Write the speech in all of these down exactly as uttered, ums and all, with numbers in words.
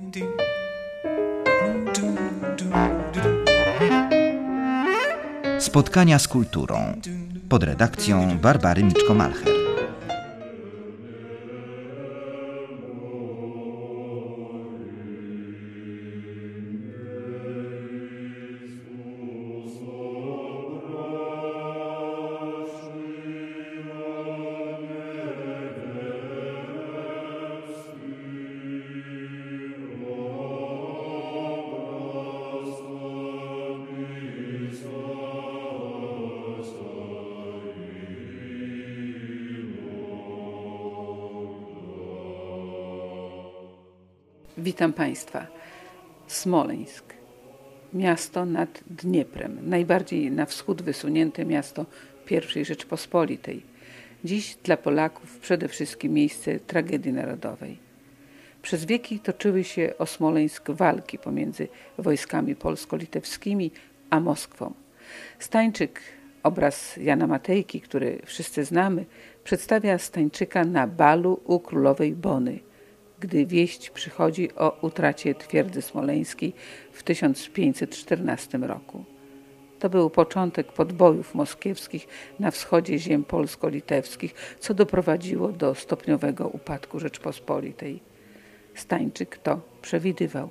Spotkania z kulturą pod redakcją Barbary Miczko-Malcher. Witam Państwa. Smoleńsk. Miasto nad Dnieprem. Najbardziej na wschód wysunięte miasto pierwszej Rzeczpospolitej. Dziś dla Polaków przede wszystkim miejsce tragedii narodowej. Przez wieki toczyły się o Smoleńsk walki pomiędzy wojskami polsko-litewskimi a Moskwą. Stańczyk, obraz Jana Matejki, który wszyscy znamy, przedstawia Stańczyka na balu u królowej Bony, gdy wieść przychodzi o utracie twierdzy smoleńskiej w tysiąc pięćset czternastym roku. To był początek podbojów moskiewskich na wschodzie ziem polsko-litewskich, co doprowadziło do stopniowego upadku Rzeczpospolitej. Stańczyk to przewidywał.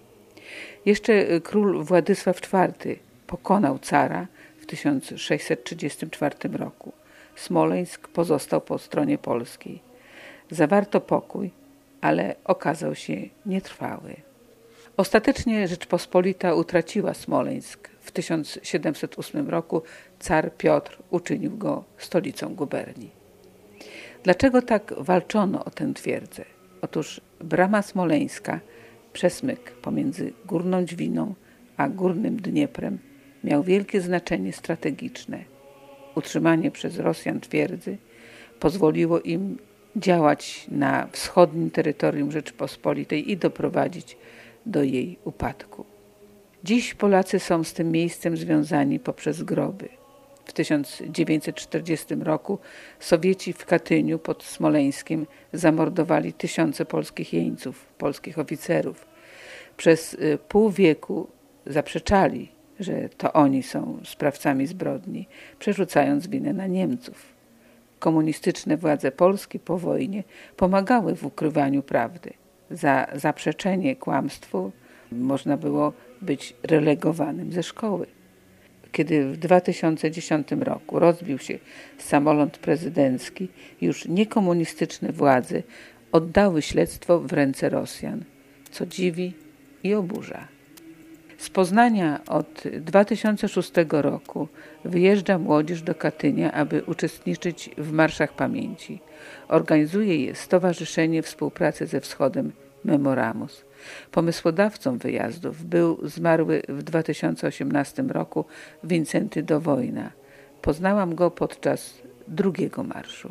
Jeszcze król Władysław czwarty pokonał cara w tysiąc sześćset trzydziestym czwartym roku. Smoleńsk pozostał po stronie polskiej. Zawarto pokój, ale okazał się nietrwały. Ostatecznie Rzeczpospolita utraciła Smoleńsk. W tysiąc siedemset ósmym roku car Piotr uczynił go stolicą guberni. Dlaczego tak walczono o tę twierdzę? Otóż brama smoleńska, przesmyk pomiędzy Górną Dźwiną a Górnym Dnieprem, miał wielkie znaczenie strategiczne. Utrzymanie przez Rosjan twierdzy pozwoliło im działać na wschodnim terytorium Rzeczypospolitej i doprowadzić do jej upadku. Dziś Polacy są z tym miejscem związani poprzez groby. W tysiąc dziewięćset czterdziestym roku Sowieci w Katyniu pod Smoleńskiem zamordowali tysiące polskich jeńców, polskich oficerów. Przez pół wieku zaprzeczali, że to oni są sprawcami zbrodni, przerzucając winę na Niemców. Komunistyczne władze Polski po wojnie pomagały w ukrywaniu prawdy. Za zaprzeczenie kłamstwu można było być relegowanym ze szkoły. Kiedy w dwa tysiące dziesiątym roku rozbił się samolot prezydencki, już niekomunistyczne władze oddały śledztwo w ręce Rosjan, co dziwi i oburza. Z Poznania od dwa tysiące szóstego roku wyjeżdża młodzież do Katynia, aby uczestniczyć w marszach pamięci. Organizuje je Stowarzyszenie Współpracy ze Wschodem Memoramus. Pomysłodawcą wyjazdów był zmarły w dwa tysiące osiemnastym roku Wincenty do Wojna. Poznałam go podczas drugiego marszu.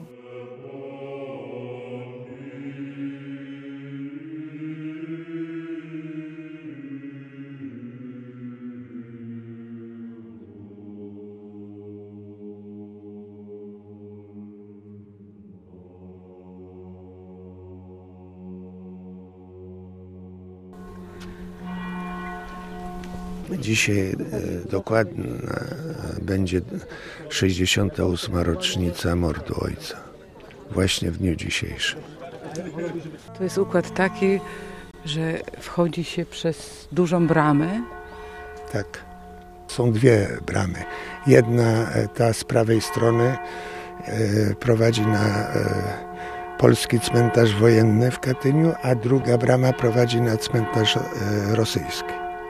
Dzisiaj e, dokładnie będzie sześćdziesiąta ósma rocznica mordu ojca. Właśnie w dniu dzisiejszym. To jest układ taki, że wchodzi się przez dużą bramę. Tak. Są dwie bramy. Jedna, ta z prawej strony, e, prowadzi na e, polski cmentarz wojenny w Katyniu, a druga brama prowadzi na cmentarz e, rosyjski.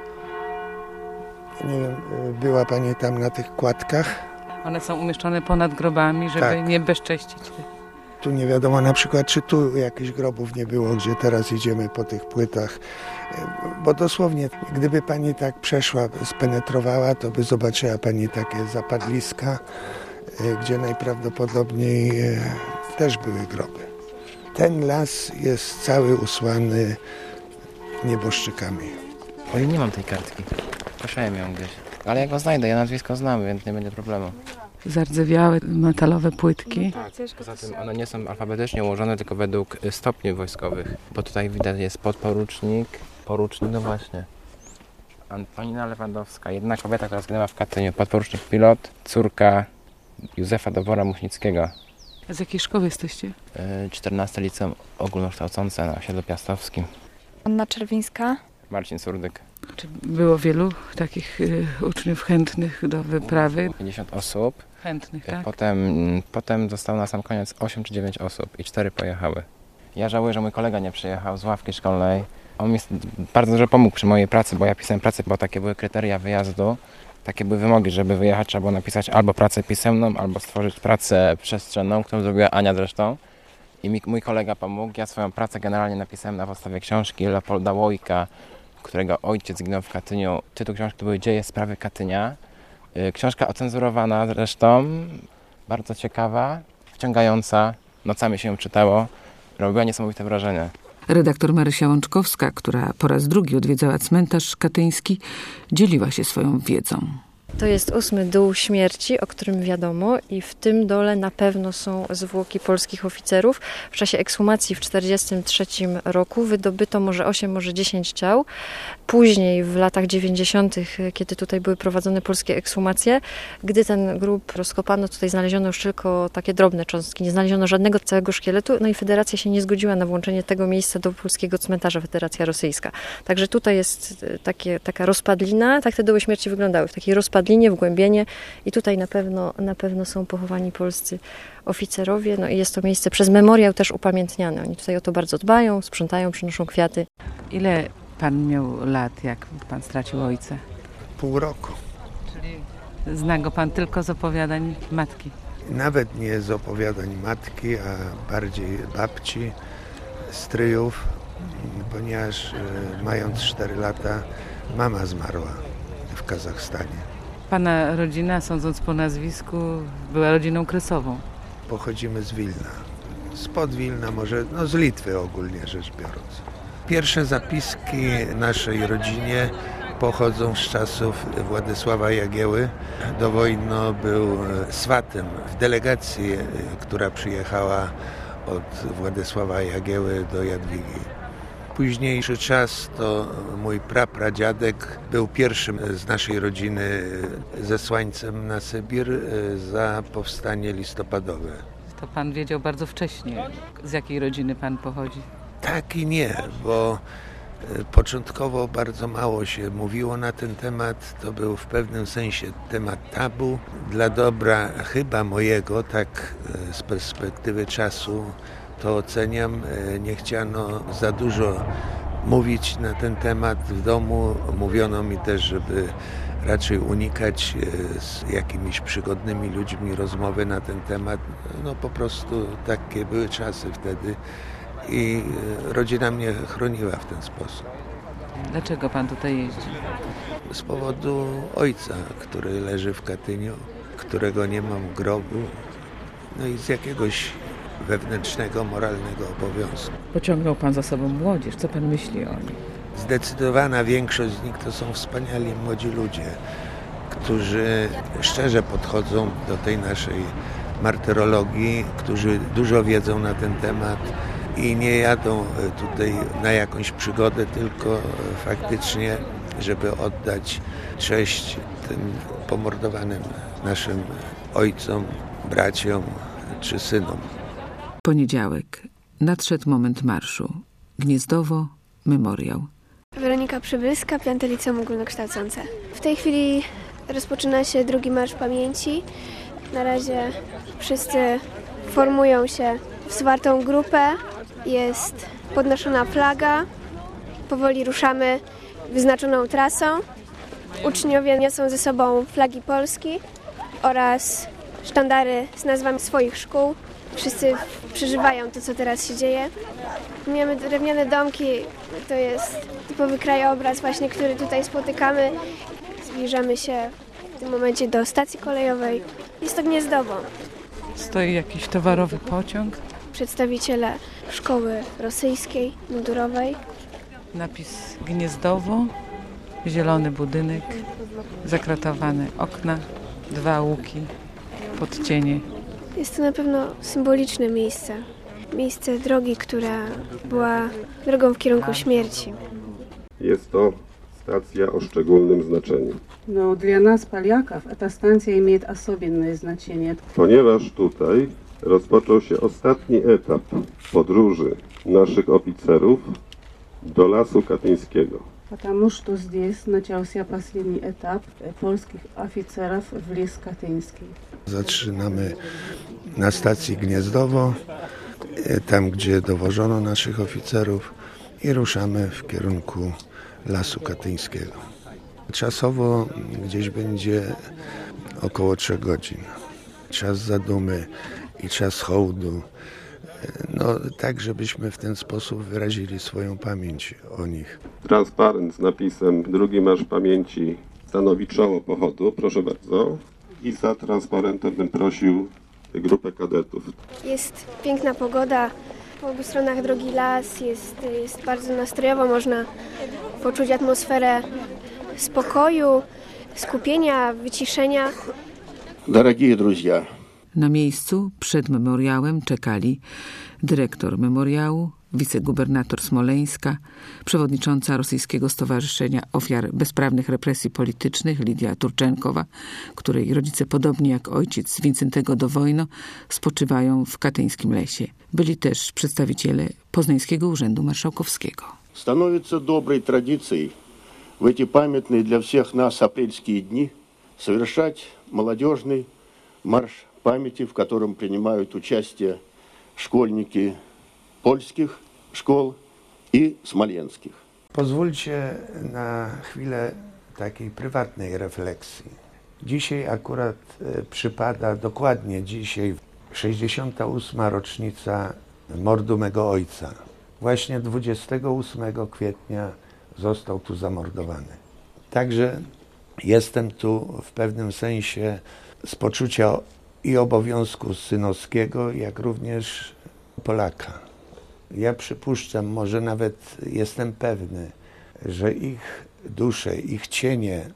Nie wiem, była Pani tam na tych kładkach? One są umieszczone ponad grobami, żeby tak. nie bezcześcić. Tu nie wiadomo na przykład, czy tu jakichś grobów nie było, gdzie teraz idziemy po tych płytach. Bo dosłownie, gdyby Pani tak przeszła, spenetrowała, to by zobaczyła Pani takie zapadliska, gdzie najprawdopodobniej też były groby. Ten las jest cały usłany nieboszczykami. Oj, nie mam tej kartki. Poszłem ją gdzieś. Ale jak go znajdę, ja nazwisko znam, więc nie będzie problemu. Zardzewiałe metalowe płytki. Tak, poza tym one nie są alfabetycznie ułożone, tylko według stopni wojskowych. Bo tutaj widać jest podporucznik, Porucznik, no właśnie. Antonina Lewandowska, jedna kobieta, która zginęła w Katyniu. Podporucznik pilot, córka Józefa Dowora-Muchnickiego. A z jakiej szkoły jesteście? czternaste Liceum Ogólnokształcące na osiedlu Piastowskim. Anna Czerwińska. Marcin Surdyk. Czy było wielu takich y, uczniów chętnych do wyprawy? pięćdziesiąt osób. Chętnych, tak? Potem, potem zostało na sam koniec osiem czy dziewięć osób i cztery pojechały. Ja żałuję, że mój kolega nie przyjechał z ławki szkolnej. On mi bardzo dużo pomógł przy mojej pracy, bo ja pisałem pracę, bo takie były kryteria wyjazdu. Takie były wymogi, żeby wyjechać, trzeba było napisać albo pracę pisemną, albo stworzyć pracę przestrzenną, którą zrobiła Ania zresztą. I mi, mój kolega pomógł. Ja swoją pracę generalnie napisałem na podstawie książki Leopolda Łojka, którego ojciec zginął w Katyniu. Tytuł książki to były Dzieje sprawy Katynia. Książka ocenzurowana zresztą, bardzo ciekawa, wciągająca. Nocami się ją czytało. Robiła niesamowite wrażenie. Redaktor Marysia Łączkowska, która po raz drugi odwiedzała cmentarz katyński, dzieliła się swoją wiedzą. To jest ósmy dół śmierci, o którym wiadomo, i w tym dole na pewno są zwłoki polskich oficerów. W czasie ekshumacji w tysiąc dziewięćset czterdziestym trzecim roku wydobyto może osiem, może dziesięć ciał. Później w latach dziewięćdziesiątych, kiedy tutaj były prowadzone polskie ekshumacje, gdy ten grób rozkopano, tutaj znaleziono już tylko takie drobne cząstki, nie znaleziono żadnego całego szkieletu, no i Federacja się nie zgodziła na włączenie tego miejsca do polskiego cmentarza, Federacja Rosyjska. Także tutaj jest takie, taka rozpadlina, tak te doły śmierci wyglądały, w takiej rozpadlinie, wgłębienie i tutaj na pewno, na pewno są pochowani polscy oficerowie, no i jest to miejsce przez memoriał też upamiętniane. Oni tutaj o to bardzo dbają, sprzątają, przynoszą kwiaty. Ile pan miał lat, jak pan stracił ojca? Pół roku. Czyli zna go pan tylko z opowiadań matki? Nawet nie z opowiadań matki, a bardziej babci, stryjów, ponieważ mając cztery lata mama zmarła w Kazachstanie. Pana rodzina, sądząc po nazwisku, była rodziną kresową. Pochodzimy z Wilna. Spod Wilna, może no z Litwy ogólnie rzecz biorąc. Pierwsze zapiski naszej rodzinie pochodzą z czasów Władysława Jagieły. Dowojno był swatem w delegacji, która przyjechała od Władysława Jagieły do Jadwigi. Późniejszy czas to mój prapradziadek był pierwszym z naszej rodziny zesłańcem na Sybir za powstanie listopadowe. To pan wiedział bardzo wcześnie, z jakiej rodziny pan pochodzi? Tak i nie, bo początkowo bardzo mało się mówiło na ten temat. To był w pewnym sensie temat tabu. Dla dobra chyba mojego, tak z perspektywy czasu, to oceniam, nie chciano za dużo mówić na ten temat w domu. Mówiono mi też, żeby raczej unikać z jakimiś przygodnymi ludźmi rozmowy na ten temat. No po prostu takie były czasy wtedy i rodzina mnie chroniła w ten sposób. Dlaczego pan tutaj jeździ? Z powodu ojca, który leży w Katyniu, którego nie mam grobu, no i z jakiegoś wewnętrznego, moralnego obowiązku. Pociągnął pan za sobą młodzież. Co pan myśli o nich? Zdecydowana większość z nich to są wspaniali młodzi ludzie, którzy szczerze podchodzą do tej naszej martyrologii, którzy dużo wiedzą na ten temat i nie jadą tutaj na jakąś przygodę, tylko faktycznie, żeby oddać cześć tym pomordowanym naszym ojcom, braciom czy synom. Poniedziałek. Nadszedł moment marszu. Gniezdowo, memoriał. Weronika Przybylska, piąte Liceum Ogólnokształcące. W tej chwili rozpoczyna się drugi Marsz Pamięci. Na razie wszyscy formują się w zwartą grupę. Jest podnoszona flaga. Powoli ruszamy wyznaczoną trasą. Uczniowie niosą ze sobą flagi Polski oraz sztandary z nazwami swoich szkół. Wszyscy przeżywają to, co teraz się dzieje. Mamy drewniane domki, to jest typowy krajobraz właśnie, który tutaj spotykamy. Zbliżamy się w tym momencie do stacji kolejowej. Jest to Gniezdowo. Stoi jakiś towarowy pociąg. Przedstawiciele szkoły rosyjskiej, mundurowej. Napis Gniezdowo, zielony budynek, zakratowane okna, dwa łuki, podcienie. Jest to na pewno symboliczne miejsce. Miejsce drogi, która była drogą w kierunku śmierci. Jest to stacja o szczególnym znaczeniu. Но для нас, поляков, эта станция имеет особенное значение. Ponieważ tutaj rozpoczął się ostatni etap podróży naszych oficerów do Lasu Katyńskiego. Потому что здесь начался последний этап польских офицеров в лес Катынский. Zaczynamy na stacji Gniezdowo, tam gdzie dowożono naszych oficerów, i ruszamy w kierunku Lasu Katyńskiego. Czasowo gdzieś będzie około trzech godzin. Czas zadumy i czas hołdu. No tak, żebyśmy w ten sposób wyrazili swoją pamięć o nich. Transparent z napisem Drugi Marsz Pamięci stanowi czoło pochodu, proszę bardzo. I za transparentem bym prosił grupę kadetów. Jest piękna pogoda, po obu stronach drogi las, jest, jest bardzo nastrojowo, można poczuć atmosferę spokoju, skupienia, wyciszenia. Дорогие друзья, Na miejscu przed memoriałem czekali dyrektor memoriału, wicegubernator Smoleńska, przewodnicząca Rosyjskiego Stowarzyszenia Ofiar Bezprawnych Represji Politycznych Lidia Turczenkowa, której rodzice, podobnie jak ojciec Wincentego Dowojno, spoczywają w katyńskim lesie. Byli też przedstawiciele Poznańskiego Urzędu Marszałkowskiego. становится доброй традицией в эти памятные для всех нас апрельские дни совершать молодежный марш памяти, в котором принимают участие школьники польскich szkół i smoleńskich. Pozwólcie na chwilę takiej prywatnej refleksji. Dzisiaj akurat przypada dokładnie dzisiaj sześćdziesiąta ósma rocznica mordu mego ojca. Właśnie dwudziestego ósmego kwietnia został tu zamordowany. Także jestem tu w pewnym sensie z poczucia i obowiązku synowskiego, jak również Polaka. Ja przypuszczam, może nawet jestem pewny, że ich dusze, ich cienie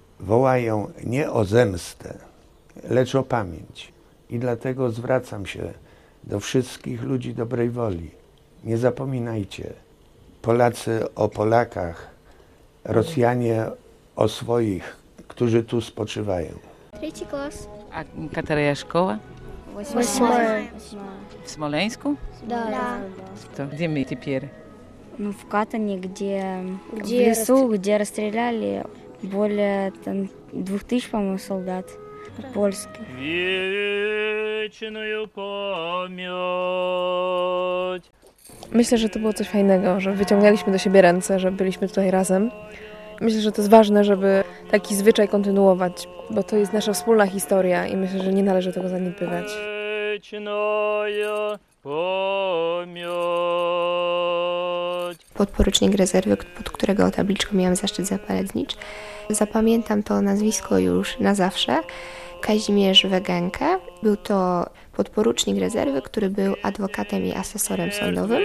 wołają nie o zemstę, lecz o pamięć. I dlatego zwracam się do wszystkich ludzi dobrej woli. Nie zapominajcie, Polacy o Polakach, Rosjanie o swoich, którzy tu spoczywają. Trzeci klas. A katera szkoła? Восьмая. W Smoleńsku? Да. To gdzie my теперь? Ну, в Катане, где, Где в лесу, где расстреляли более там, двух тысяч, по-моему, солдат польских. Вечную память. Myślę, że to było coś fajnego, że wyciągaliśmy do siebie ręce, że byliśmy tutaj razem. Myślę, że to jest ważne, żeby taki zwyczaj kontynuować, bo to jest nasza wspólna historia i myślę, że nie należy tego zaniedbywać. Podporucznik rezerwy, pod którego tabliczką miałam zaszczyt zapolednić. Zapamiętam to nazwisko już na zawsze. Kazimierz Wegenkę. Był to podporucznik rezerwy, który był adwokatem i asesorem sądowym.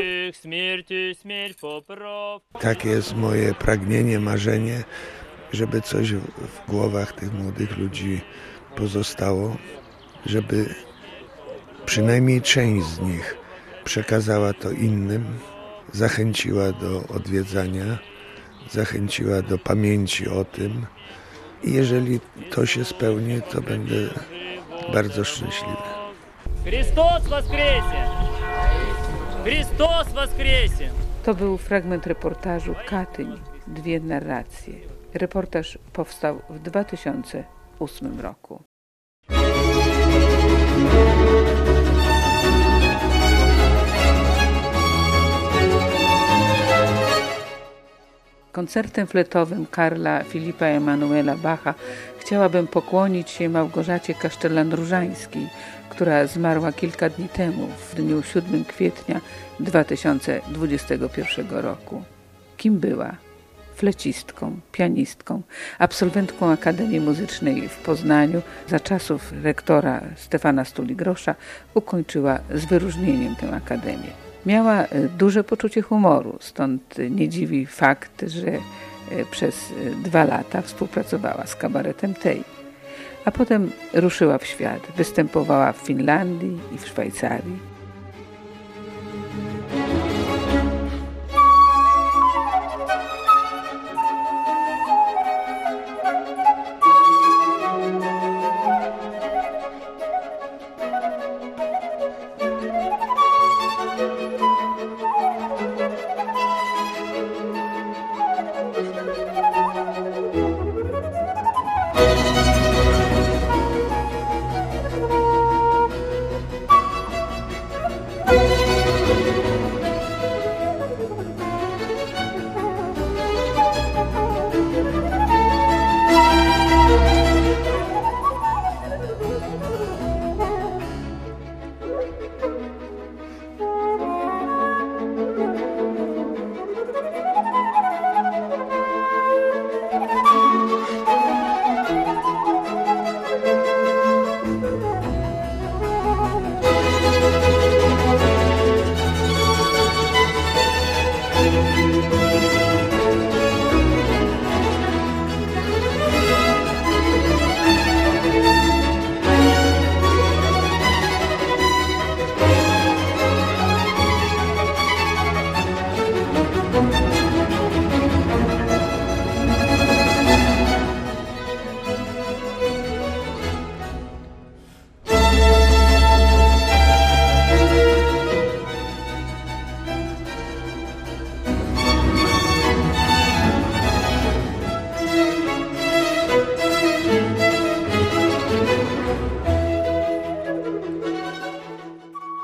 Takie jest moje pragnienie, marzenie, żeby coś w głowach tych młodych ludzi pozostało, żeby przynajmniej część z nich przekazała to innym, zachęciła do odwiedzania, zachęciła do pamięci o tym. I jeżeli to się spełni, to będę bardzo szczęśliwy. Chrystus воскресе! Chrystus воскресе! To był fragment reportażu Katyń. Dwie narracje. Reportaż powstał w dwa tysiące ósmym roku. Koncertem fletowym Karla Filipa Emanuela Bacha chciałabym pokłonić się Małgorzacie Kasztelan-Różańskiej, która zmarła kilka dni temu, w dniu siódmego kwietnia dwa tysiące dwudziestego pierwszego roku. Kim była? Flecistką, pianistką, absolwentką Akademii Muzycznej w Poznaniu. Za czasów rektora Stefana Stuli-Grosza ukończyła z wyróżnieniem tę akademię. Miała duże poczucie humoru, stąd nie dziwi fakt, że przez dwa lata współpracowała z kabaretem Tej. A potem ruszyła w świat, występowała w Finlandii i w Szwajcarii.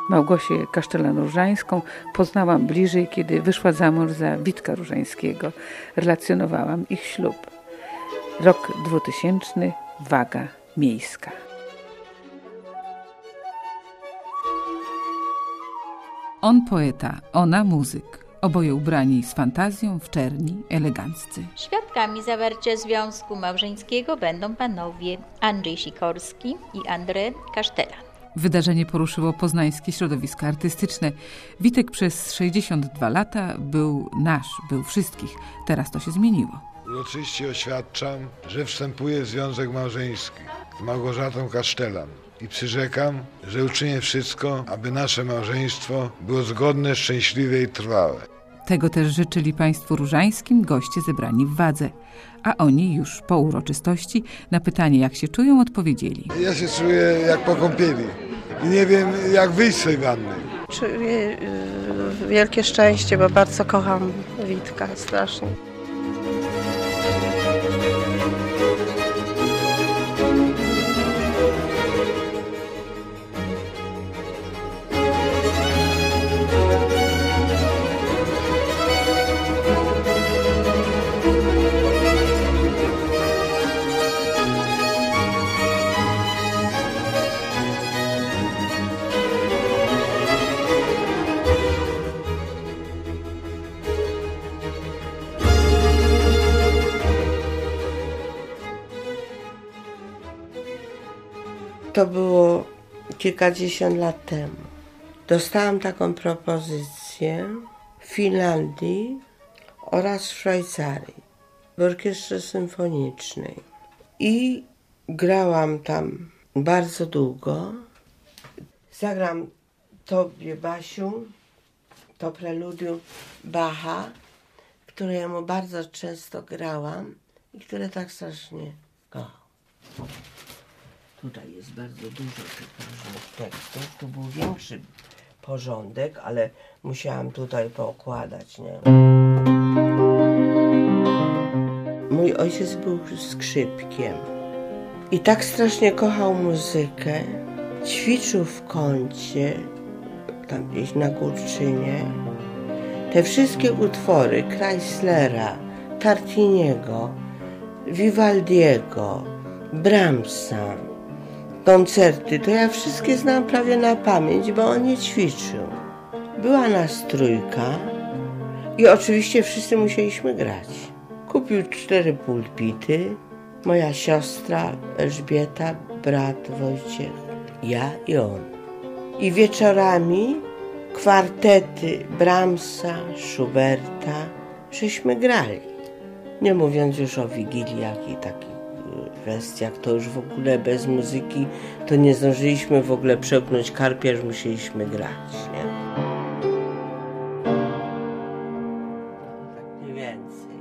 Małgosię Kasztelan-Różańską poznałam bliżej, kiedy wyszła za mąż za Witka Różańskiego. Relacjonowałam ich ślub. Rok dwutysięczny, Waga miejska. On poeta, ona muzyk. Oboje ubrani z fantazją, w czerni, eleganccy. Świadkami zawarcia związku małżeńskiego będą panowie Andrzej Sikorski i Andrzej Kasztelan. Wydarzenie poruszyło poznańskie środowiska artystyczne. Witek przez sześćdziesiąt dwa lata był nasz, był wszystkich. Teraz to się zmieniło. Uroczyście oświadczam, że wstępuję w związek małżeński z Małgorzatą Kasztelan i przyrzekam, że uczynię wszystko, aby nasze małżeństwo było zgodne, szczęśliwe i trwałe. Tego też życzyli państwu różańskim goście zebrani w Wadze. A oni już po uroczystości na pytanie, jak się czują, odpowiedzieli. Ja się czuję jak po kąpieli i nie wiem, jak wyjść z tej wanny. Czuję wielkie szczęście, bo bardzo kocham Witka strasznie. To było kilkadziesiąt lat temu. Dostałam taką propozycję w Finlandii oraz w Szwajcarii, w orkiestrze symfonicznej. I grałam tam bardzo długo. Zagram Tobie, Basiu, to preludium Bacha, które ja mu bardzo często grałam i które tak strasznie kocham. Tutaj jest bardzo dużo tych różnych tekstów. Tu był większy porządek, ale musiałam tutaj poukładać, nie? Mój ojciec był skrzypkiem i tak strasznie kochał muzykę. Ćwiczył w kącie, tam gdzieś na Górczynie. Te wszystkie utwory Chryslera, Tartiniego, Vivaldiego, Brahmsa, koncerty, to ja wszystkie znam prawie na pamięć, bo on je ćwiczył. Była nas trójka i oczywiście wszyscy musieliśmy grać. Kupił cztery pulpity, moja siostra Elżbieta, brat Wojciech, ja i on. I wieczorami kwartety Brahmsa, Schuberta, żeśmy grali. Nie mówiąc już o wigiliach i takich kwestiach, to już w ogóle bez muzyki to nie zdążyliśmy w ogóle przełknąć karpia, już musieliśmy grać, nie? Tak mniej więcej.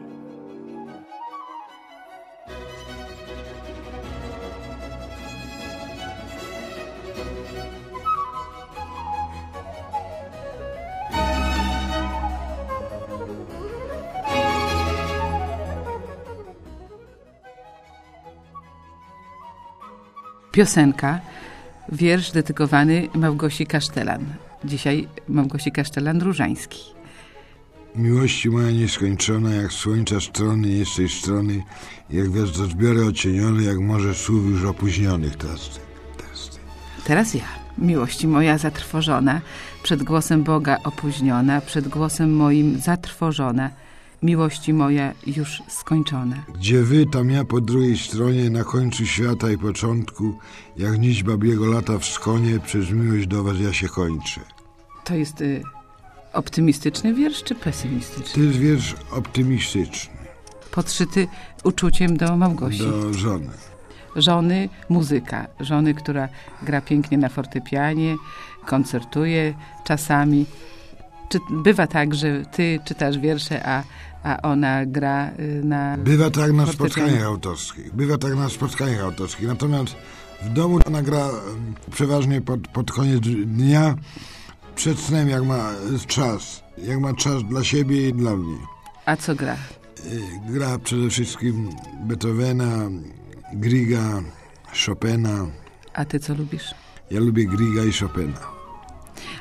Piosenka, wiersz dedykowany Małgosi Kasztelan. Dzisiaj Małgosi Kasztelan-Różański. Miłości moja nieskończona, jak słońca strony jest tej strony, jak gwiazdozbiory ocienione, jak morze słów już opóźnionych. Teraz ty, teraz ty. Teraz ja. Miłości moja zatrwożona, przed głosem Boga opóźniona, przed głosem moim zatrwożona, miłości moja już skończona. Gdzie wy, tam ja po drugiej stronie, na końcu świata i początku, jak nić babiego lata w skonie, przez miłość do was ja się kończę. To jest y, optymistyczny wiersz czy pesymistyczny? To jest wiersz optymistyczny. Podszyty uczuciem do Małgosi. Do żony. Żony, muzyka. Żony, która gra pięknie na fortepianie, koncertuje czasami. Czy bywa tak, że ty czytasz wiersze, a, a ona gra na Bywa tak na fortepianie? spotkaniach autorskich. Bywa tak na spotkaniach autorskich. Natomiast w domu ona gra przeważnie pod, pod koniec dnia, przed snem, jak ma czas. Jak ma czas dla siebie i dla mnie. A co gra? Gra przede wszystkim Beethovena, Griega, Chopina. A ty co lubisz? Ja lubię Griega i Chopina.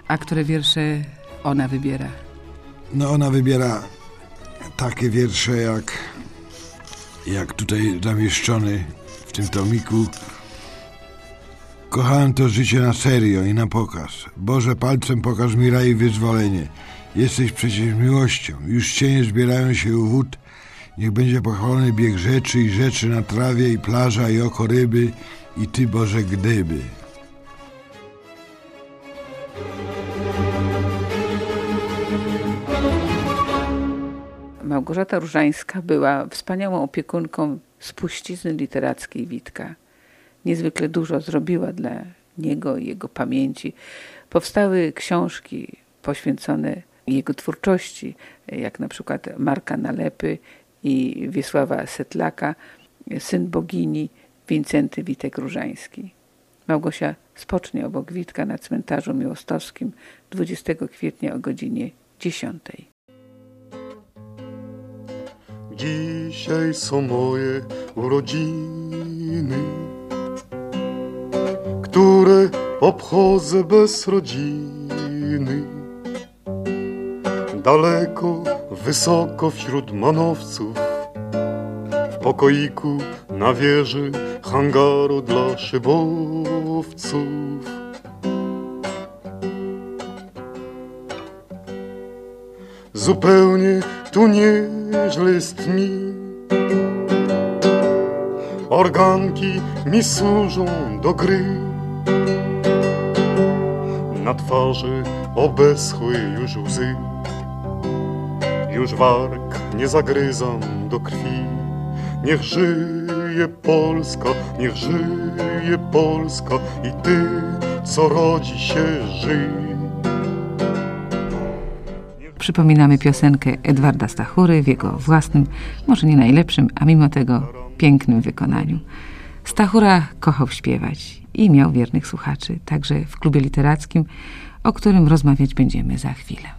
A które wiersze ona wybiera? No ona wybiera takie wiersze jak, jak tutaj zamieszczony w tym tomiku. Kochałem to życie na serio i na pokaz. Boże, palcem pokaż mi raj i wyzwolenie. Jesteś przecież miłością. Już cienie zbierają się u wód. Niech będzie pochwalony bieg rzeczy i rzeczy na trawie i plaża i oko ryby i Ty, Boże, gdyby. Małgorzata Różańska była wspaniałą opiekunką spuścizny literackiej Witka. Niezwykle dużo zrobiła dla niego i jego pamięci. Powstały książki poświęcone jego twórczości, jak na przykład Marka Nalepy i Wiesława Setlaka, Syn bogini, Wincenty Witek Różański. Małgosia spocznie obok Witka na cmentarzu miłostowskim dwudziestego kwietnia o godzinie dziesiątej. Dzisiaj są moje urodziny, które obchodzę bez rodziny. Daleko, wysoko wśród manowców, w pokoiku na wieży hangaru dla szybowców. Zupełnie tu nieźle jest mi, organki mi służą do gry. Na twarzy obeschły już łzy, już warg nie zagryzam do krwi. Niech żyje Polska, niech żyje Polska i ty, co rodzi się, żyj. Przypominamy piosenkę Edwarda Stachury w jego własnym, może nie najlepszym, a mimo tego pięknym wykonaniu. Stachura kochał śpiewać i miał wiernych słuchaczy, także w klubie literackim, o którym rozmawiać będziemy za chwilę.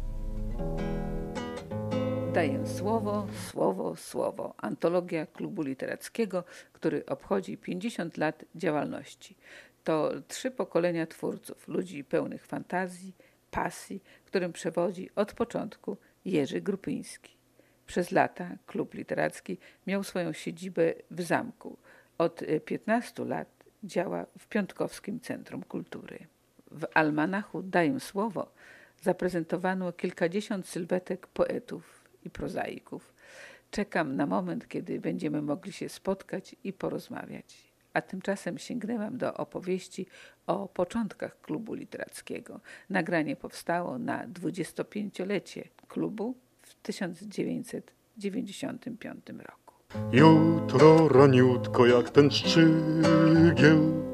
Daję słowo, słowo, słowo. Antologia klubu literackiego, który obchodzi pięćdziesiąt lat działalności. To trzy pokolenia twórców, ludzi pełnych fantazji, pasji, którym przewodzi od początku Jerzy Grupyński. Przez lata klub literacki miał swoją siedzibę w zamku. Od piętnastu lat działa w Piątkowskim Centrum Kultury. W almanachu Daję słowo zaprezentowano kilkadziesiąt sylwetek poetów i prozaików. Czekam na moment, kiedy będziemy mogli się spotkać i porozmawiać. A tymczasem sięgnęłam do opowieści o początkach klubu literackiego. Nagranie powstało na dwudziestopięciolecie klubu w tysiąc dziewięćset dziewięćdziesiątym piątym roku. Jutro raniutko jak ten szczygieł,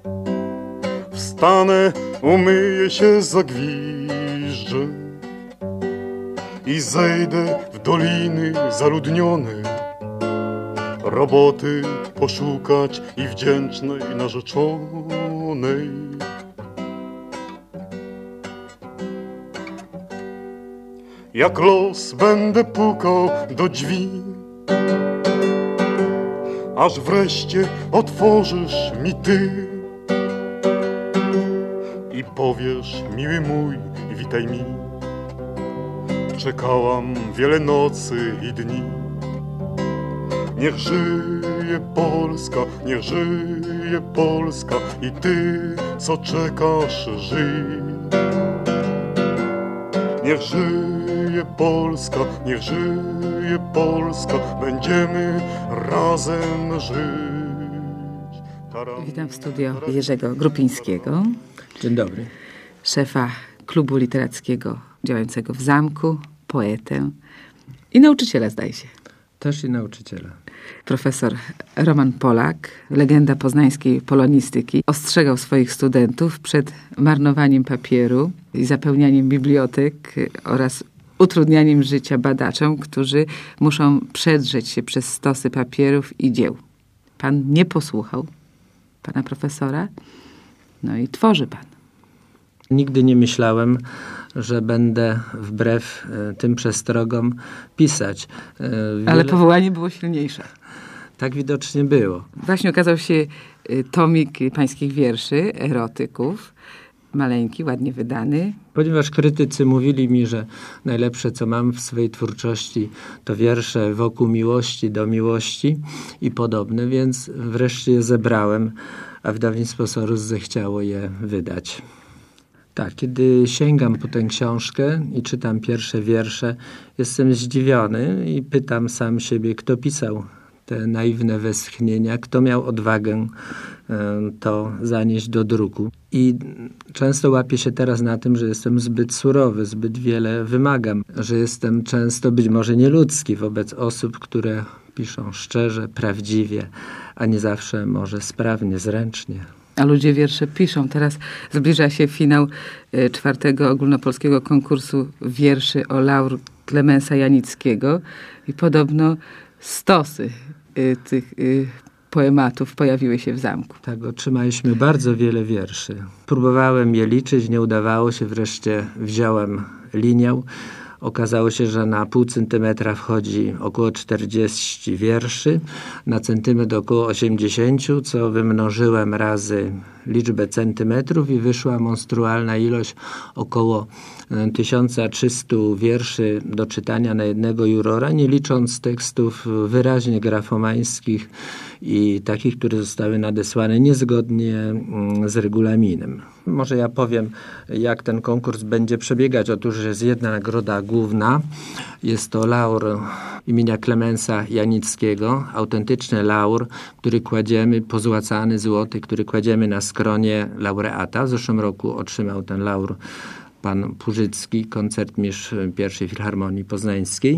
wstanę, umyję się, zagwiżdżę i zejdę w doliny zaludnione, roboty poszukać i wdzięcznej narzeczonej. Jak los będę pukał do drzwi, aż wreszcie otworzysz mi ty i powiesz, miły mój, witaj mi. Czekałam wiele nocy i dni. Niech żyje Polska, niech żyje Polska i ty, co czekasz, żyj. Niech żyje Polska, niech żyje Polska, będziemy razem żyć. Taram. Witam w studio Jerzego Grupyńskiego. Dzień dobry. Szefa klubu literackiego działającego w zamku, poetę i nauczyciela, zdaje się. Też i nauczyciela. Profesor Roman Polak, legenda poznańskiej polonistyki, ostrzegał swoich studentów przed marnowaniem papieru i zapełnianiem bibliotek oraz utrudnianiem życia badaczom, którzy muszą przedrzeć się przez stosy papierów i dzieł. Pan nie posłuchał pana profesora, no i tworzy pan. Nigdy nie myślałem, że będę wbrew e, tym przestrogom pisać. E, wiele... Ale powołanie było silniejsze. Tak widocznie było. Właśnie okazał się tomik pańskich wierszy, erotyków. maleńki, ładnie wydany. Ponieważ krytycy mówili mi, że najlepsze, co mam w swojej twórczości, to wiersze wokół miłości, do miłości i podobne, więc wreszcie je zebrałem, a wydawnictwo Sorus zechciało je wydać. Tak, kiedy sięgam po tę książkę i czytam pierwsze wiersze, jestem zdziwiony i pytam sam siebie, kto pisał te naiwne westchnienia, kto miał odwagę to zanieść do druku. I często łapię się teraz na tym, że jestem zbyt surowy, zbyt wiele wymagam, że jestem często być może nieludzki wobec osób, które piszą szczerze, prawdziwie, a nie zawsze może sprawnie, zręcznie. A ludzie wiersze piszą. Teraz zbliża się finał czwartego ogólnopolskiego konkursu wierszy o laur Klemensa Janickiego i podobno stosy y, tych y, poematów pojawiły się w zamku. Tak, otrzymaliśmy bardzo wiele wierszy. Próbowałem je liczyć, nie udawało się, wreszcie wziąłem linię. Okazało się, że na pół centymetra wchodzi około czterdzieści wierszy, na centymetr około osiemdziesiąt, co wymnożyłem razy liczbę centymetrów i wyszła monstrualna ilość około tysiąc trzysta wierszy do czytania na jednego jurora, nie licząc tekstów wyraźnie grafomańskich i takich, które zostały nadesłane niezgodnie z regulaminem. Może ja powiem, jak ten konkurs będzie przebiegać. Otóż jest jedna nagroda główna. Jest to laur imienia Klemensa Janickiego, autentyczny laur, który kładziemy, pozłacany złoty, który kładziemy na skronie laureata. W zeszłym roku otrzymał ten laur pan Purzycki, koncertmistrz pierwszej Filharmonii Poznańskiej.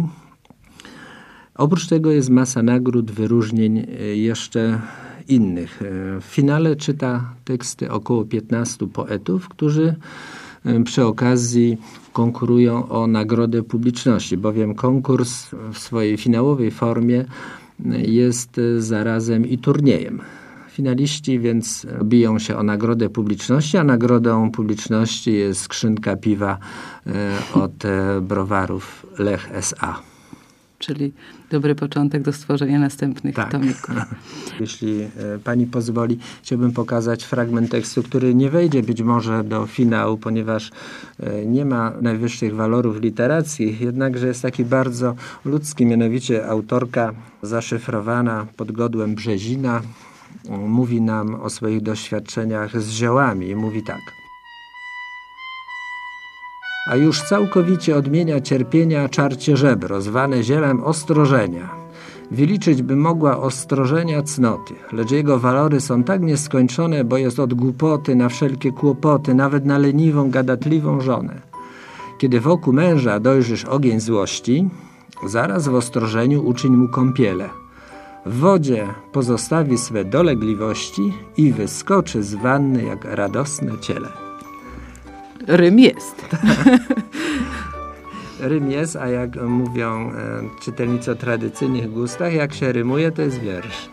Oprócz tego jest masa nagród, wyróżnień jeszcze innych. W finale czyta teksty około piętnastu poetów, którzy przy okazji konkurują o nagrodę publiczności, bowiem konkurs w swojej finałowej formie jest zarazem i turniejem. Finaliści więc biją się o nagrodę publiczności, a nagrodą publiczności jest skrzynka piwa od browarów Lech S A. Czyli dobry początek do stworzenia następnych tak. tomików. Jeśli pani pozwoli, chciałbym pokazać fragment tekstu, który nie wejdzie być może do finału, ponieważ nie ma najwyższych walorów literackich, jednakże jest taki bardzo ludzki, mianowicie autorka zaszyfrowana pod godłem Brzezina mówi nam o swoich doświadczeniach z ziołami i mówi tak. A już całkowicie odmienia cierpienia czarcie żebro, zwane zielem ostrożenia. Wyliczyć by mogła ostrożenia cnoty, lecz jego walory są tak nieskończone, bo jest od głupoty na wszelkie kłopoty, nawet na leniwą, gadatliwą żonę. Kiedy wokół męża dojrzysz ogień złości, zaraz w ostrożeniu uczyń mu kąpiele. W wodzie pozostawi swe dolegliwości i wyskoczy z wanny jak radosne ciele. Rym jest. Rym jest, a jak mówią e, czytelnicy o tradycyjnych gustach, jak się rymuje, to jest wiersz.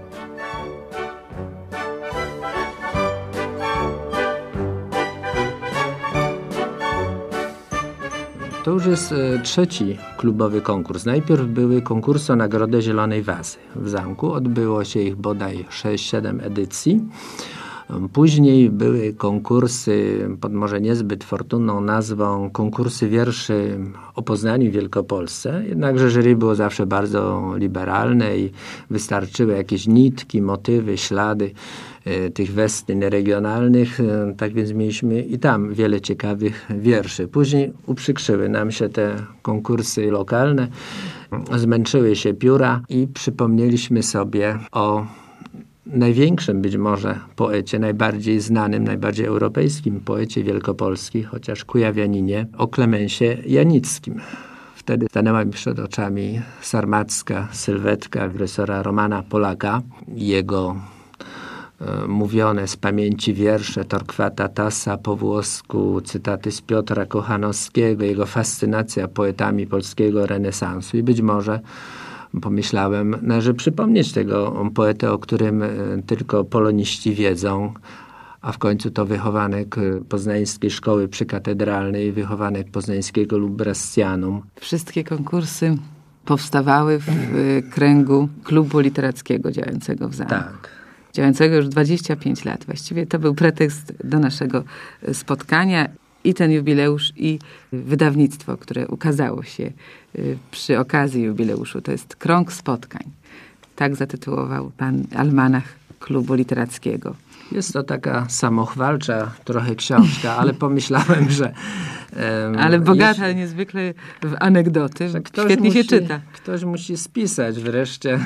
To już jest e, trzeci klubowy konkurs. Najpierw były konkursy o Nagrodę Zielonej Wazy w zamku. Odbyło się ich bodaj sześć siedem edycji. Później były konkursy pod może niezbyt fortunną nazwą konkursy wierszy o Poznaniu i Wielkopolsce. Jednakże jury było zawsze bardzo liberalne i wystarczyły jakieś nitki, motywy, ślady e, tych westchnień regionalnych. E, tak więc mieliśmy i tam wiele ciekawych wierszy. Później uprzykrzyły nam się te konkursy lokalne, zmęczyły się pióra i przypomnieliśmy sobie o największym być może poecie, najbardziej znanym, najbardziej europejskim poecie wielkopolskim, chociaż kujawianinie, o Klemensie Janickim. Wtedy stanęła mi przed oczami sarmacka sylwetka profesora Romana Polaka, jego e, mówione z pamięci wiersze Torquata Tassa po włosku, cytaty z Piotra Kochanowskiego, jego fascynacja poetami polskiego renesansu i być może pomyślałem, należy przypomnieć tego poetę, o którym tylko poloniści wiedzą, a w końcu to wychowanek Poznańskiej Szkoły Przykatedralnej, wychowanek Poznańskiego Lubrascianum. Wszystkie konkursy powstawały w kręgu klubu literackiego działającego w zamku. Tak. działającego już dwadzieścia pięć lat. Właściwie to był pretekst do naszego spotkania i ten jubileusz, i wydawnictwo, które ukazało się przy okazji jubileuszu. To jest Krąg Spotkań. Tak zatytułował pan almanach Klubu Literackiego. Jest to taka samochwalcza trochę książka, ale pomyślałem, że... Um, ale bogata jeśli, niezwykle w anegdoty, że świetnie musi, się czyta. Ktoś musi spisać wreszcie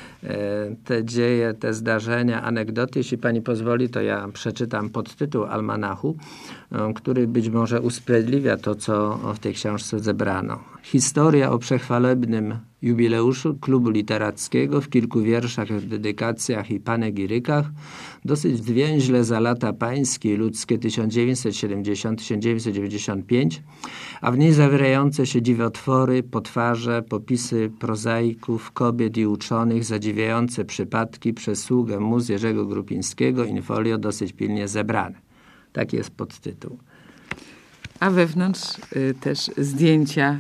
te dzieje, te zdarzenia, anegdoty. Jeśli pani pozwoli, to ja przeczytam podtytuł almanachu, który być może usprawiedliwia to, co w tej książce zebrano. Historia o przechwalebnym jubileuszu Klubu Literackiego w kilku wierszach, dedykacjach i panegirykach, dosyć zwięźle za lata pańskie i ludzkie tysiąc dziewięćset siedemdziesiąt do tysiąc dziewięćset dziewięćdziesiąt pięć, a w niej zawierające się dziwotwory, potwarze, popisy prozaików, kobiet i uczonych, zadziwiające przypadki przez sługę muz Jerzego Grupińskiego, in folio dosyć pilnie zebrane. Taki jest podtytuł. A wewnątrz y, też zdjęcia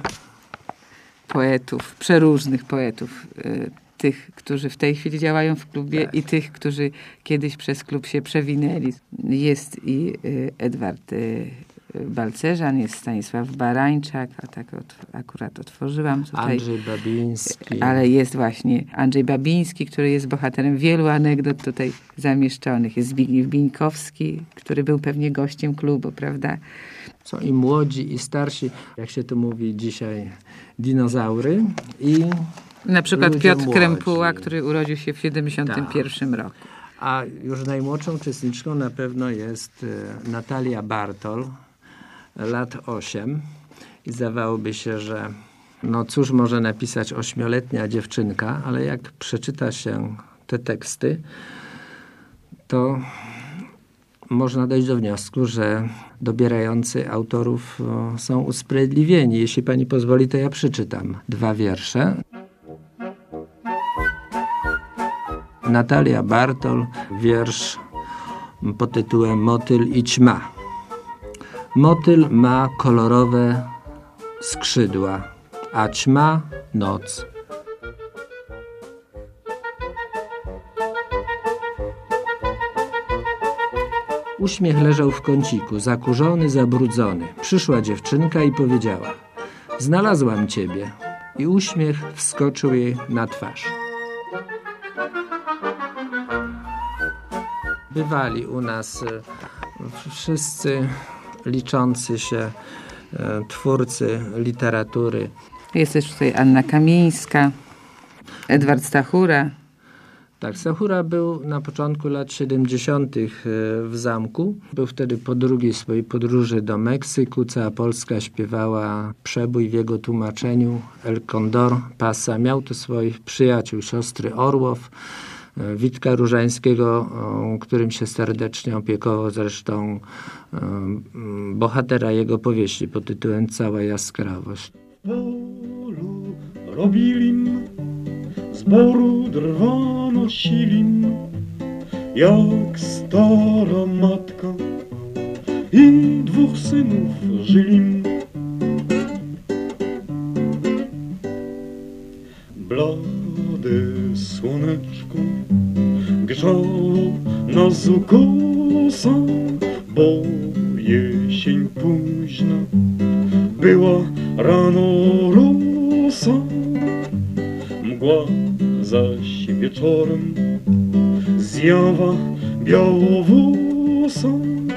poetów, przeróżnych poetów, y, tych, którzy w tej chwili działają w klubie tak. i tych, którzy kiedyś przez klub się przewinęli. Jest i y, Edward y, Balcerzan, jest Stanisław Barańczak, a tak od, akurat otworzyłam tutaj. Andrzej Babiński. Ale jest właśnie Andrzej Babiński, który jest bohaterem wielu anegdot tutaj zamieszczonych. Jest Zbigniew Bińkowski, który był pewnie gościem klubu, prawda? Są i młodzi, i starsi, jak się to mówi dzisiaj, dinozaury i na przykład Piotr młodzi. Krempuła, który urodził się w siedemdziesiątym pierwszym roku. A już najmłodszą uczestniczką na pewno jest Natalia Bartol, lat osiem. I zdawałoby się, że no cóż może napisać ośmioletnia dziewczynka, ale jak przeczyta się te teksty, to można dojść do wniosku, że dobierający autorów są usprawiedliwieni. Jeśli pani pozwoli, to ja przeczytam dwa wiersze. Natalia Bartol, wiersz pod tytułem Motyl i ćma. Motyl ma kolorowe skrzydła, a ćma noc. Uśmiech leżał w kąciku, zakurzony, zabrudzony. Przyszła dziewczynka i powiedziała: znalazłam ciebie. I uśmiech wskoczył jej na twarz. Bywali u nas wszyscy liczący się twórcy literatury. Jest też tutaj Anna Kamińska, Edward Stachura. Tak, Stachura był na początku lat siedemdziesiątych w zamku. Był wtedy po drugiej swojej podróży do Meksyku. Cała Polska śpiewała przebój w jego tłumaczeniu El Condor Pasa. Miał tu swoich przyjaciół, siostry Orłow, Witka Różańskiego, którym się serdecznie opiekował, zresztą bohatera jego powieści pod tytułem Cała jaskrawość. W polu robilim, z boru drwa nosilim, jak stara matka i dwóch synów żylim. Blade słoneczko grzało nas ukosa, bo jesień późna była rano rosa. Mgła zaś wieczorem zjawa białowłosa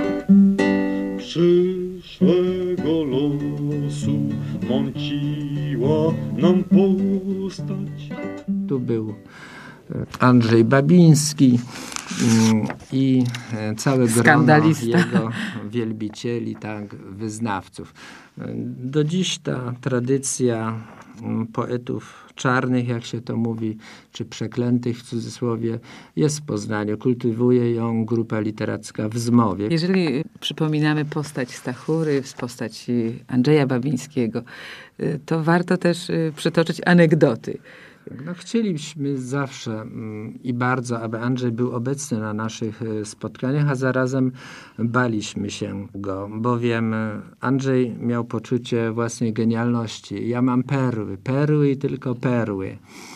przyszłego losu mąciła nam postać. Tu był Andrzej Babiński i całe grono jego wielbicieli, tak, wyznawców. Do dziś ta tradycja poetów czarnych, jak się to mówi, czy przeklętych w cudzysłowie, jest w Poznaniu. Kultywuje ją grupa literacka w Zmowie. Jeżeli przypominamy postać Stachury, postać Andrzeja Babińskiego, to warto też przytoczyć anegdoty. No, chcielibyśmy zawsze mm, i bardzo, aby Andrzej był obecny na naszych spotkaniach, a zarazem baliśmy się go, bowiem Andrzej miał poczucie własnej genialności. Ja mam perły, perły i tylko perły.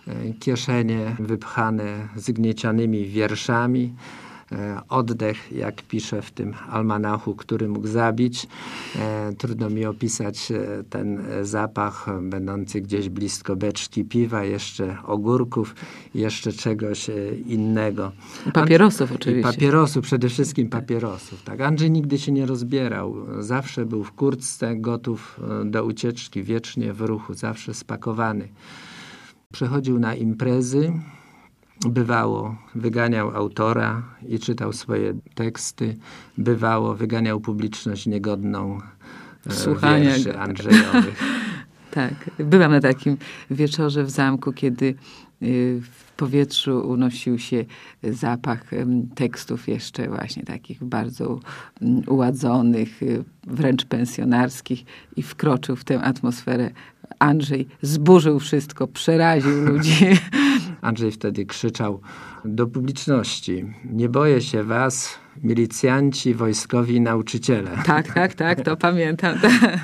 kieszenie wypchane zgniecionymi wierszami, oddech, jak pisze w tym almanachu, który mógł zabić. Trudno mi opisać ten zapach, będący gdzieś blisko beczki piwa, jeszcze ogórków, jeszcze czegoś innego. Papierosów oczywiście. I papierosów, przede wszystkim papierosów. Tak. Andrzej nigdy się nie rozbierał. Zawsze był w kurtce, gotów do ucieczki, wiecznie w ruchu, zawsze spakowany. Przychodził na imprezy, bywało, wyganiał autora i czytał swoje teksty. Bywało, wyganiał publiczność niegodną słuchania wierszy Andrzejowych. Tak. Byłam na takim wieczorze w zamku, kiedy w powietrzu unosił się zapach tekstów jeszcze właśnie takich bardzo uładzonych, wręcz pensjonarskich i wkroczył w tę atmosferę Andrzej, zburzył wszystko, przeraził ludzi. Andrzej wtedy krzyczał do publiczności: nie boję się was, milicjanci, wojskowi, nauczyciele. Tak, tak, tak, to pamiętam.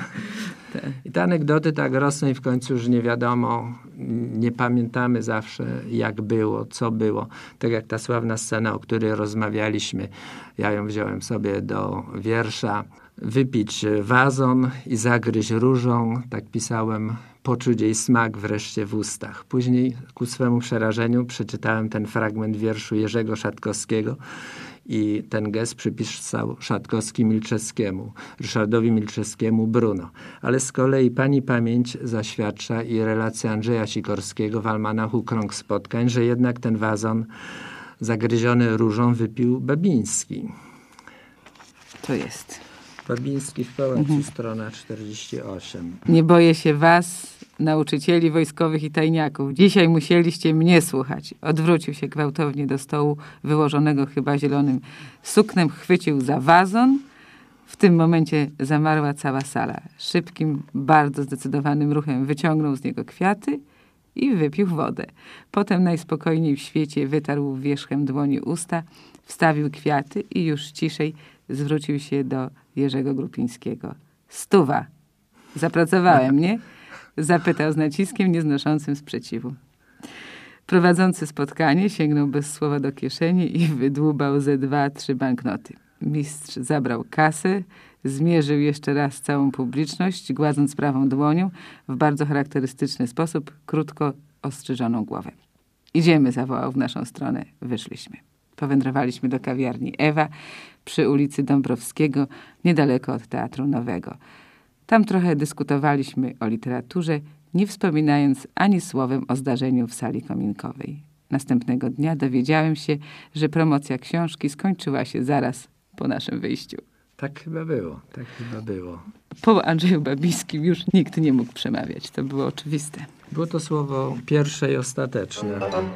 I te anegdoty tak rosną i w końcu już nie wiadomo, nie pamiętamy zawsze, jak było, co było. Tak jak ta sławna scena, o której rozmawialiśmy, ja ją wziąłem sobie do wiersza. Wypić wazon i zagryźć różą, tak pisałem, poczuć jej smak wreszcie w ustach. Później ku swemu przerażeniu przeczytałem ten fragment wierszu Jerzego Szatkowskiego i ten gest przypisał Szatkowski Milczewskiemu, Ryszardowi Milczewskiemu Bruno. Ale z kolei pani pamięć zaświadcza i relacja Andrzeja Sikorskiego w almanachu Krąg Spotkań, że jednak ten wazon zagryziony różą wypił Babiński. To jest... Babiński w Pałacu, mhm. strona czterdzieści osiem. Nie boję się was, nauczycieli wojskowych i tajniaków. Dzisiaj musieliście mnie słuchać. Odwrócił się gwałtownie do stołu, wyłożonego chyba zielonym suknem, chwycił za wazon. W tym momencie zamarła cała sala. Szybkim, bardzo zdecydowanym ruchem wyciągnął z niego kwiaty i wypił wodę. Potem najspokojniej w świecie wytarł wierzchem dłoni usta, wstawił kwiaty i już ciszej zwrócił się do Jerzego Grupińskiego. Stuwa. Zapracowałem, nie? Zapytał z naciskiem nieznoszącym sprzeciwu. Prowadzący spotkanie sięgnął bez słowa do kieszeni i wydłubał ze dwa, trzy banknoty. Mistrz zabrał kasę, zmierzył jeszcze raz całą publiczność, gładząc prawą dłonią w bardzo charakterystyczny sposób krótko ostrzyżoną głowę. Idziemy, zawołał w naszą stronę. Wyszliśmy. Powędrowaliśmy do kawiarni Ewa przy ulicy Dąbrowskiego, niedaleko od Teatru Nowego. Tam trochę dyskutowaliśmy o literaturze, nie wspominając ani słowem o zdarzeniu w sali kominkowej. Następnego dnia dowiedziałem się, że promocja książki skończyła się zaraz po naszym wyjściu. Tak chyba było, tak chyba było. Po Andrzeju Babińskim już nikt nie mógł przemawiać, to było oczywiste. Było to słowo pierwsze i ostateczne.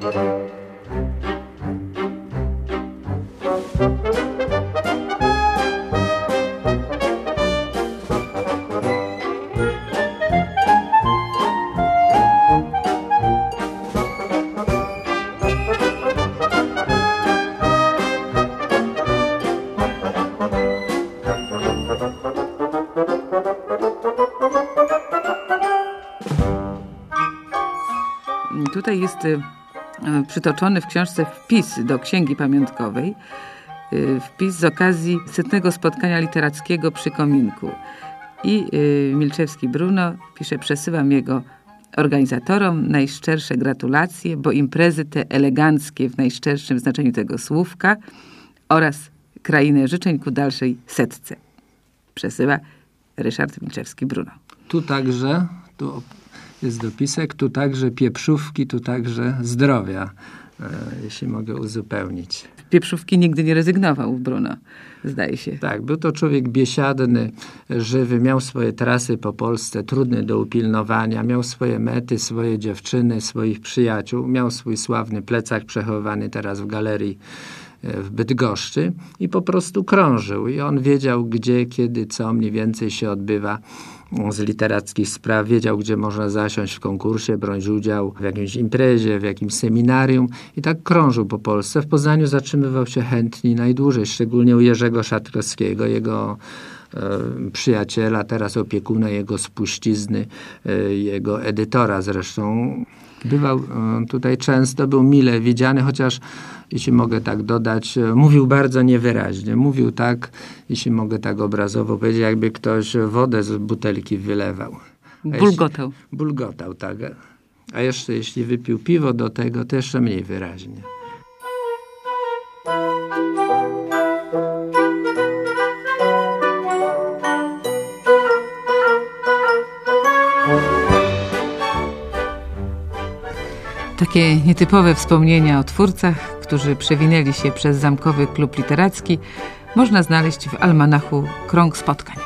Tutaj jest przytoczony w książce wpis do księgi pamiątkowej. Wpis z okazji setnego spotkania literackiego przy kominku. I Milczewski Bruno pisze: przesyłam jego organizatorom najszczersze gratulacje, bo imprezy te eleganckie w najszczerszym znaczeniu tego słówka oraz krainę życzeń ku dalszej setce. Przesyła Ryszard Milczewski Bruno. Tu także... Tu... jest dopisek, tu także pieprzówki, tu także zdrowia, e, jeśli mogę uzupełnić. Pieprzówki nigdy nie rezygnował Bruno, zdaje się. Tak, był to człowiek biesiadny, żywy, miał swoje trasy po Polsce, trudny do upilnowania, miał swoje mety, swoje dziewczyny, swoich przyjaciół, miał swój sławny plecak przechowany teraz w galerii w Bydgoszczy i po prostu krążył. I on wiedział, gdzie, kiedy, co mniej więcej się odbywa z literackich spraw. Wiedział, gdzie można zasiąść w konkursie, brać udział w jakimś imprezie, w jakimś seminarium. I tak krążył po Polsce. W Poznaniu zatrzymywał się chętnie najdłużej, szczególnie u Jerzego Szatkowskiego, jego e, przyjaciela, teraz opiekuna jego spuścizny, e, jego edytora zresztą. Bywał tutaj często, był mile widziany, chociaż, jeśli mogę tak dodać, mówił bardzo niewyraźnie. Mówił tak, jeśli mogę tak obrazowo powiedzieć, jakby ktoś wodę z butelki wylewał. A bulgotał. Jeśli, bulgotał, tak. A jeszcze jeśli wypił piwo do tego, to jeszcze mniej wyraźnie. Takie nietypowe wspomnienia o twórcach, którzy przewinęli się przez Zamkowy Klub Literacki, można znaleźć w almanachu Krąg Spotkań.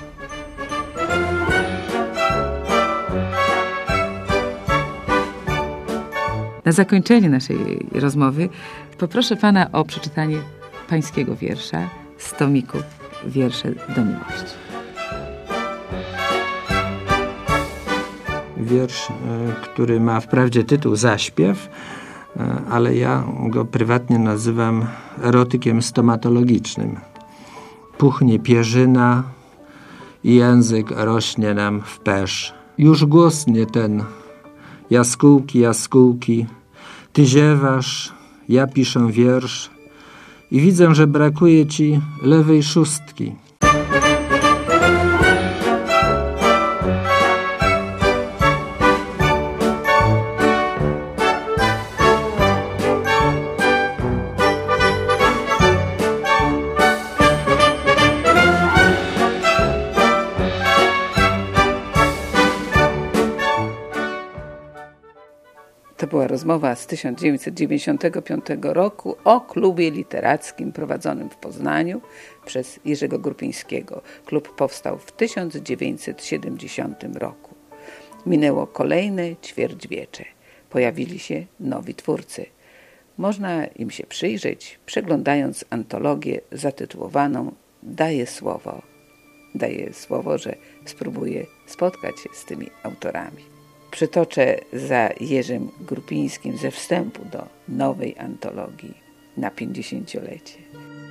Na zakończenie naszej rozmowy poproszę pana o przeczytanie pańskiego wiersza z tomiku Wiersze do miłości. Wiersz, który ma wprawdzie tytuł Zaśpiew, ale ja go prywatnie nazywam erotykiem stomatologicznym. Puchnie pierzyna i język rośnie nam w pesz. Już głos nie ten. Jaskółki, jaskółki, ty ziewasz, ja piszę wiersz i widzę, że brakuje ci lewej szóstki. To była rozmowa z tysiąc dziewięćset dziewięćdziesiątego piątego roku o klubie literackim prowadzonym w Poznaniu przez Jerzego Grupińskiego. Klub powstał w tysiąc dziewięćset siedemdziesiątym roku. Minęło kolejne ćwierćwiecze. Pojawili się nowi twórcy. Można im się przyjrzeć, przeglądając antologię zatytułowaną Daję słowo. Daję słowo, że spróbuję spotkać się z tymi autorami. Przytoczę za Jerzym Grupińskim ze wstępu do nowej antologii na pięćdziesięciolecie.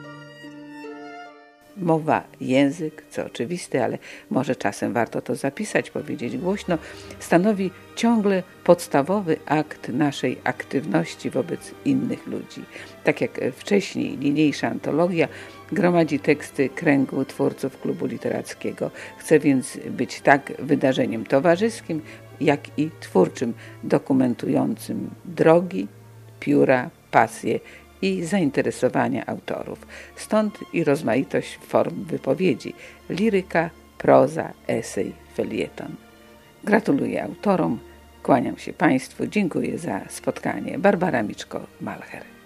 Mowa, język, co oczywiste, ale może czasem warto to zapisać, powiedzieć głośno, stanowi ciągle podstawowy akt naszej aktywności wobec innych ludzi. Tak jak wcześniej niniejsza antologia gromadzi teksty kręgu twórców klubu literackiego. Chce więc być tak wydarzeniem towarzyskim, jak i twórczym, dokumentującym drogi, pióra, pasje i zainteresowania autorów. Stąd i rozmaitość form wypowiedzi: liryka, proza, esej, felieton. Gratuluję autorom, kłaniam się Państwu, dziękuję za spotkanie. Barbara Miczko-Malcher.